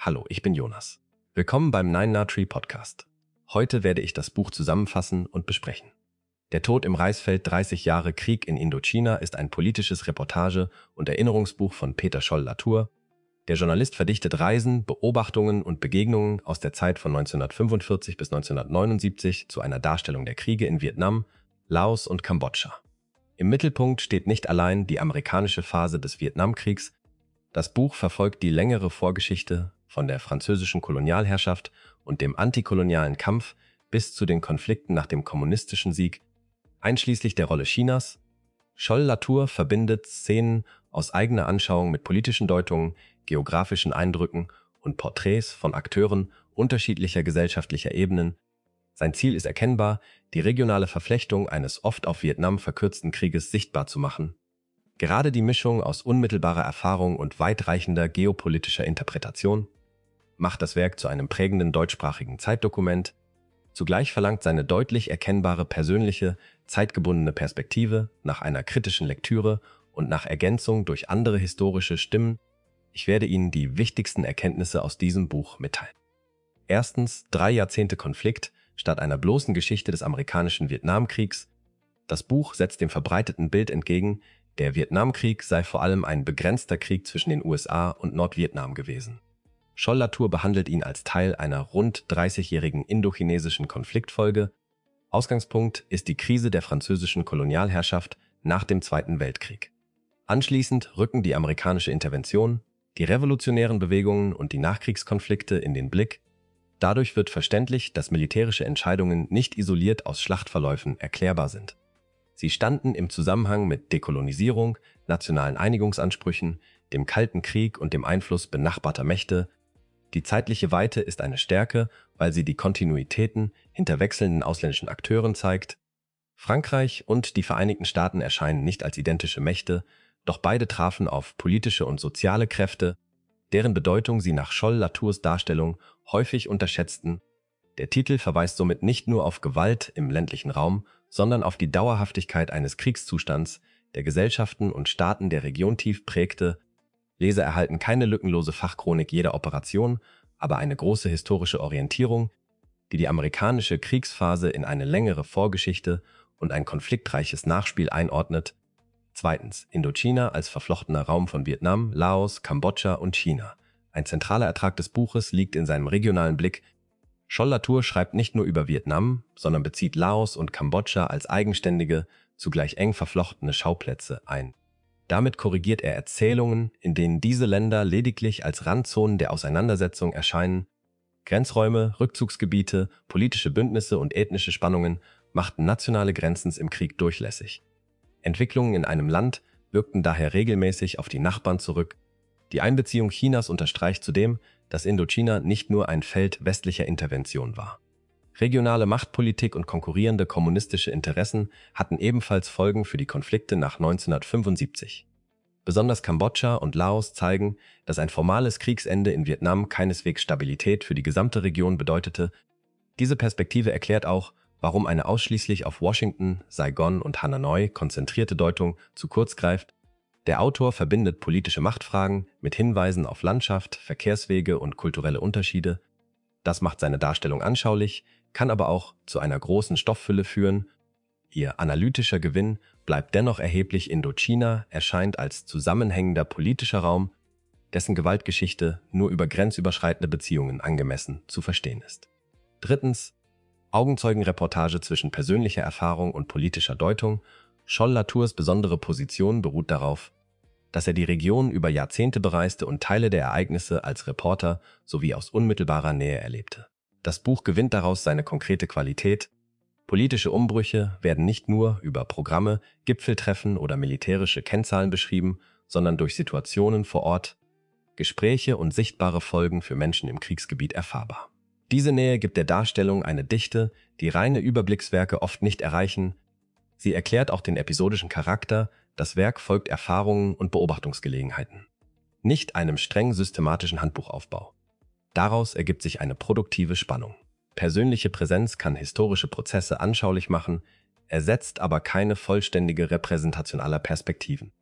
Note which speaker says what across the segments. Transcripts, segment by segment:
Speaker 1: Hallo, ich bin Jonas. Willkommen beim Nine Na Tree Podcast. Heute werde ich das Buch zusammenfassen und besprechen. Der Tod im Reisfeld 30 Jahre Krieg in Indochina ist ein politisches Reportage- und Erinnerungsbuch von Peter Scholl-Latour. Der Journalist verdichtet Reisen, Beobachtungen und Begegnungen aus der Zeit von 1945 bis 1979 zu einer Darstellung der Kriege in Vietnam, Laos und Kambodscha. Im Mittelpunkt steht nicht allein die amerikanische Phase des Vietnamkriegs. Das Buch verfolgt die längere Vorgeschichte von der französischen Kolonialherrschaft und dem antikolonialen Kampf bis zu den Konflikten nach dem kommunistischen Sieg, einschließlich der Rolle Chinas. Scholl-Latour verbindet Szenen aus eigener Anschauung mit politischen Deutungen, geografischen Eindrücken und Porträts von Akteuren unterschiedlicher gesellschaftlicher Ebenen. Sein Ziel ist erkennbar, die regionale Verflechtung eines oft auf Vietnam verkürzten Krieges sichtbar zu machen. Gerade die Mischung aus unmittelbarer Erfahrung und weitreichender geopolitischer Interpretation macht das Werk zu einem prägenden deutschsprachigen Zeitdokument. Zugleich verlangt seine deutlich erkennbare persönliche, zeitgebundene Perspektive nach einer kritischen Lektüre und nach Ergänzung durch andere historische Stimmen. Ich werde Ihnen die wichtigsten Erkenntnisse aus diesem Buch mitteilen. Erstens, 3 Jahrzehnte Konflikt statt einer bloßen Geschichte des amerikanischen Vietnamkriegs. Das Buch setzt dem verbreiteten Bild entgegen, der Vietnamkrieg sei vor allem ein begrenzter Krieg zwischen den USA und Nordvietnam gewesen. Scholl-Latour behandelt ihn als Teil einer rund 30-jährigen indochinesischen Konfliktfolge. Ausgangspunkt ist die Krise der französischen Kolonialherrschaft nach dem Zweiten Weltkrieg. Anschließend rücken die amerikanische Intervention, die revolutionären Bewegungen und die Nachkriegskonflikte in den Blick. Dadurch wird verständlich, dass militärische Entscheidungen nicht isoliert aus Schlachtverläufen erklärbar sind. Sie standen im Zusammenhang mit Dekolonisierung, nationalen Einigungsansprüchen, dem Kalten Krieg und dem Einfluss benachbarter Mächte. Die zeitliche Weite ist eine Stärke, weil sie die Kontinuitäten hinter wechselnden ausländischen Akteuren zeigt. Frankreich und die Vereinigten Staaten erscheinen nicht als identische Mächte, doch beide trafen auf politische und soziale Kräfte, deren Bedeutung sie nach Scholl-Latours Darstellung häufig unterschätzten. Der Titel verweist somit nicht nur auf Gewalt im ländlichen Raum, sondern auf die Dauerhaftigkeit eines Kriegszustands, der Gesellschaften und Staaten der Region tief prägte. Leser erhalten keine lückenlose Fachchronik jeder Operation, aber eine große historische Orientierung, die die amerikanische Kriegsphase in eine längere Vorgeschichte und ein konfliktreiches Nachspiel einordnet. Zweitens, Indochina als verflochtener Raum von Vietnam, Laos, Kambodscha und China. Ein zentraler Ertrag des Buches liegt in seinem regionalen Blick. Scholl-Latour schreibt nicht nur über Vietnam, sondern bezieht Laos und Kambodscha als eigenständige, zugleich eng verflochtene Schauplätze ein. Damit korrigiert er Erzählungen, in denen diese Länder lediglich als Randzonen der Auseinandersetzung erscheinen. Grenzräume, Rückzugsgebiete, politische Bündnisse und ethnische Spannungen machten nationale Grenzen im Krieg durchlässig. Entwicklungen in einem Land wirkten daher regelmäßig auf die Nachbarn zurück. Die Einbeziehung Chinas unterstreicht zudem, dass Indochina nicht nur ein Feld westlicher Intervention war. Regionale Machtpolitik und konkurrierende kommunistische Interessen hatten ebenfalls Folgen für die Konflikte nach 1975. Besonders Kambodscha und Laos zeigen, dass ein formales Kriegsende in Vietnam keineswegs Stabilität für die gesamte Region bedeutete. Diese Perspektive erklärt auch, warum eine ausschließlich auf Washington, Saigon und Hanoi konzentrierte Deutung zu kurz greift. Der Autor verbindet politische Machtfragen mit Hinweisen auf Landschaft, Verkehrswege und kulturelle Unterschiede. Das macht seine Darstellung anschaulich, kann aber auch zu einer großen Stofffülle führen. Ihr analytischer Gewinn bleibt dennoch erheblich. Indochina erscheint als zusammenhängender politischer Raum, dessen Gewaltgeschichte nur über grenzüberschreitende Beziehungen angemessen zu verstehen ist. Drittens, Augenzeugenreportage zwischen persönlicher Erfahrung und politischer Deutung. Scholl-Latours besondere Position beruht darauf, dass er die Region über Jahrzehnte bereiste und Teile der Ereignisse als Reporter sowie aus unmittelbarer Nähe erlebte. Das Buch gewinnt daraus seine konkrete Qualität. Politische Umbrüche werden nicht nur über Programme, Gipfeltreffen oder militärische Kennzahlen beschrieben, sondern durch Situationen vor Ort, Gespräche und sichtbare Folgen für Menschen im Kriegsgebiet erfahrbar. Diese Nähe gibt der Darstellung eine Dichte, die reine Überblickswerke oft nicht erreichen. Sie erklärt auch den episodischen Charakter, das Werk folgt Erfahrungen und Beobachtungsgelegenheiten, nicht einem streng systematischen Handbuchaufbau. Daraus ergibt sich eine produktive Spannung. Persönliche Präsenz kann historische Prozesse anschaulich machen, ersetzt aber keine vollständige Repräsentation aller Perspektiven.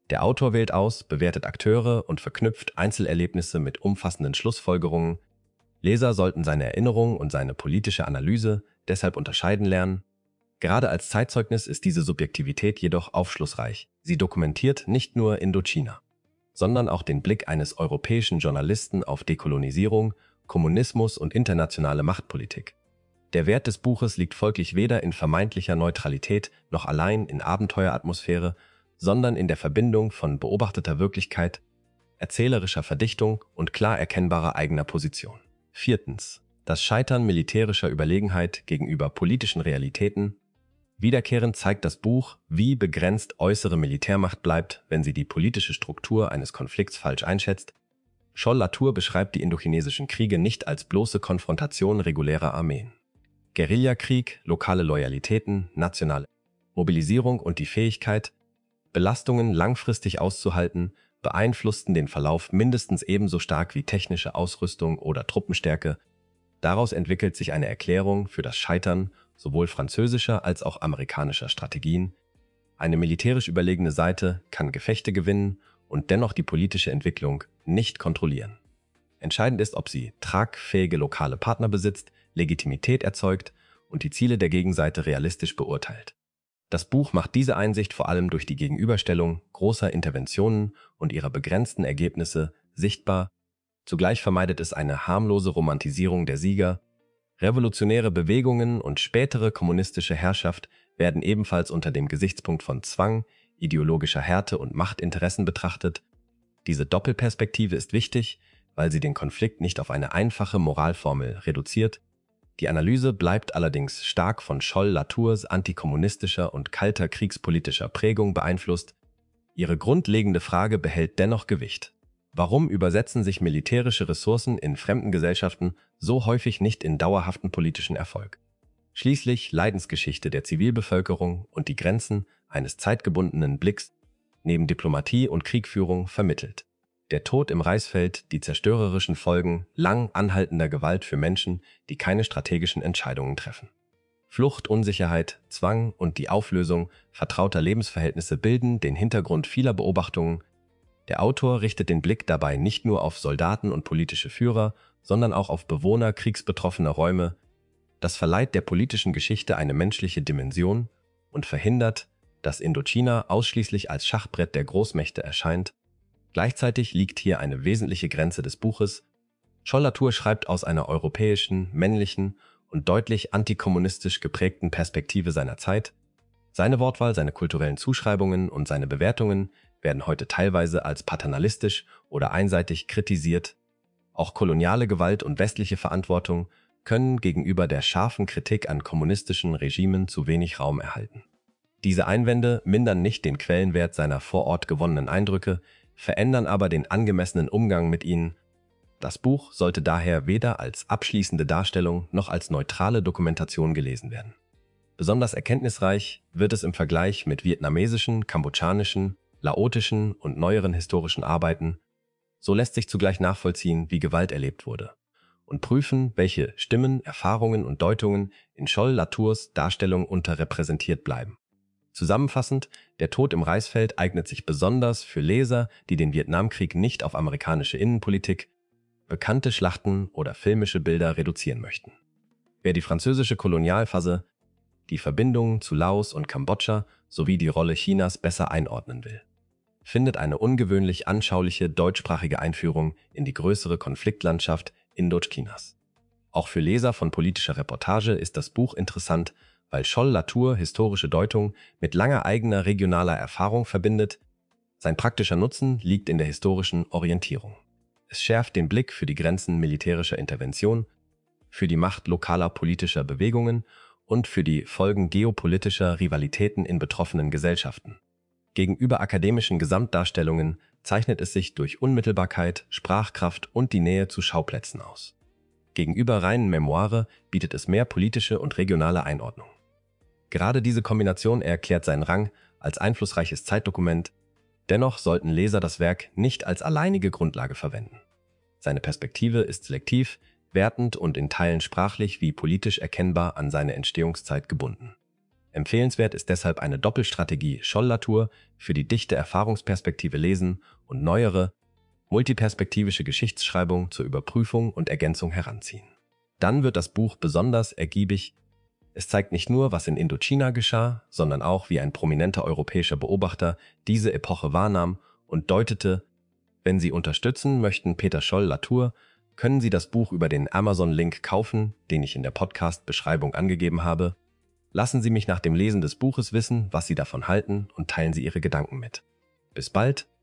Speaker 1: Der Autor wählt aus, bewertet Akteure und verknüpft Einzelerlebnisse mit umfassenden Schlussfolgerungen. Leser sollten seine Erinnerung und seine politische Analyse deshalb unterscheiden lernen. Gerade als Zeitzeugnis ist diese Subjektivität jedoch aufschlussreich. Sie dokumentiert nicht nur Indochina, sondern auch den Blick eines europäischen Journalisten auf Dekolonisierung, Kommunismus und internationale Machtpolitik. Der Wert des Buches liegt folglich weder in vermeintlicher Neutralität noch allein in Abenteueratmosphäre, sondern in der Verbindung von beobachteter Wirklichkeit, erzählerischer Verdichtung und klar erkennbarer eigener Position. Viertens. Das Scheitern militärischer Überlegenheit gegenüber politischen Realitäten. Wiederkehrend zeigt das Buch, wie begrenzt äußere Militärmacht bleibt, wenn sie die politische Struktur eines Konflikts falsch einschätzt. Scholl Latour beschreibt die indochinesischen Kriege nicht als bloße Konfrontation regulärer Armeen. Guerillakrieg, lokale Loyalitäten, nationale Mobilisierung und die Fähigkeit, Belastungen langfristig auszuhalten, beeinflussten den Verlauf mindestens ebenso stark wie technische Ausrüstung oder Truppenstärke. Daraus entwickelt sich eine Erklärung für das Scheitern sowohl französischer als auch amerikanischer Strategien. Eine militärisch überlegene Seite kann Gefechte gewinnen und dennoch die politische Entwicklung nicht kontrollieren. Entscheidend ist, ob sie tragfähige lokale Partner besitzt, Legitimität erzeugt und die Ziele der Gegenseite realistisch beurteilt. Das Buch macht diese Einsicht vor allem durch die Gegenüberstellung großer Interventionen und ihrer begrenzten Ergebnisse sichtbar. Zugleich vermeidet es eine harmlose Romantisierung der Sieger. Revolutionäre Bewegungen und spätere kommunistische Herrschaft werden ebenfalls unter dem Gesichtspunkt von Zwang, ideologischer Härte und Machtinteressen betrachtet. Diese Doppelperspektive ist wichtig, weil sie den Konflikt nicht auf eine einfache Moralformel reduziert. Die Analyse bleibt allerdings stark von Scholl Latours antikommunistischer und kalter kriegspolitischer Prägung beeinflusst. Ihre grundlegende Frage behält dennoch Gewicht. Warum übersetzen sich militärische Ressourcen in fremden Gesellschaften so häufig nicht in dauerhaften politischen Erfolg? Schließlich Leidensgeschichte der Zivilbevölkerung und die Grenzen eines zeitgebundenen Blicks neben Diplomatie und Kriegführung vermittelt. Der Tod im Reisfeld, die zerstörerischen Folgen lang anhaltender Gewalt für Menschen, die keine strategischen Entscheidungen treffen. Flucht, Unsicherheit, Zwang und die Auflösung vertrauter Lebensverhältnisse bilden den Hintergrund vieler Beobachtungen. Der Autor richtet den Blick dabei nicht nur auf Soldaten und politische Führer, sondern auch auf Bewohner kriegsbetroffener Räume. Das verleiht der politischen Geschichte eine menschliche Dimension und verhindert, dass Indochina ausschließlich als Schachbrett der Großmächte erscheint. Gleichzeitig liegt hier eine wesentliche Grenze des Buches. Scholl Latour schreibt aus einer europäischen, männlichen und deutlich antikommunistisch geprägten Perspektive seiner Zeit. Seine Wortwahl, seine kulturellen Zuschreibungen und seine Bewertungen werden heute teilweise als paternalistisch oder einseitig kritisiert. Auch koloniale Gewalt und westliche Verantwortung können gegenüber der scharfen Kritik an kommunistischen Regimen zu wenig Raum erhalten. Diese Einwände mindern nicht den Quellenwert seiner vor Ort gewonnenen Eindrücke, verändern aber den angemessenen Umgang mit ihnen. Das Buch sollte daher weder als abschließende Darstellung noch als neutrale Dokumentation gelesen werden. Besonders erkenntnisreich wird es im Vergleich mit vietnamesischen, kambodschanischen, laotischen und neueren historischen Arbeiten. So lässt sich zugleich nachvollziehen, wie Gewalt erlebt wurde, und prüfen, welche Stimmen, Erfahrungen und Deutungen in Scholl Latours Darstellung unterrepräsentiert bleiben. Zusammenfassend, Der Tod im Reisfeld eignet sich besonders für Leser, die den Vietnamkrieg nicht auf amerikanische Innenpolitik, bekannte Schlachten oder filmische Bilder reduzieren möchten. Wer die französische Kolonialphase, die Verbindungen zu Laos und Kambodscha sowie die Rolle Chinas besser einordnen will, findet eine ungewöhnlich anschauliche deutschsprachige Einführung in die größere Konfliktlandschaft Indochinas. Auch für Leser von politischer Reportage ist das Buch interessant, weil Scholl Latour historische Deutung mit langer eigener regionaler Erfahrung verbindet. Sein praktischer Nutzen liegt in der historischen Orientierung. Es schärft den Blick für die Grenzen militärischer Intervention, für die Macht lokaler politischer Bewegungen und für die Folgen geopolitischer Rivalitäten in betroffenen Gesellschaften. Gegenüber akademischen Gesamtdarstellungen zeichnet es sich durch Unmittelbarkeit, Sprachkraft und die Nähe zu Schauplätzen aus. Gegenüber reinen Memoire bietet es mehr politische und regionale Einordnung. Gerade diese Kombination erklärt seinen Rang als einflussreiches Zeitdokument. Dennoch sollten Leser das Werk nicht als alleinige Grundlage verwenden. Seine Perspektive ist selektiv, wertend und in Teilen sprachlich wie politisch erkennbar an seine Entstehungszeit gebunden. Empfehlenswert ist deshalb eine Doppelstrategie Scholl-Latour für die dichte Erfahrungsperspektive lesen und neuere, multiperspektivische Geschichtsschreibung zur Überprüfung und Ergänzung heranziehen. Dann wird das Buch besonders ergiebig. Es zeigt nicht nur, was in Indochina geschah, sondern auch, wie ein prominenter europäischer Beobachter diese Epoche wahrnahm und deutete. Wenn Sie unterstützen möchten Peter Scholl-Latour, können Sie das Buch über den Amazon-Link kaufen, den ich in der Podcast-Beschreibung angegeben habe. Lassen Sie mich nach dem Lesen des Buches wissen, was Sie davon halten, und teilen Sie Ihre Gedanken mit. Bis bald!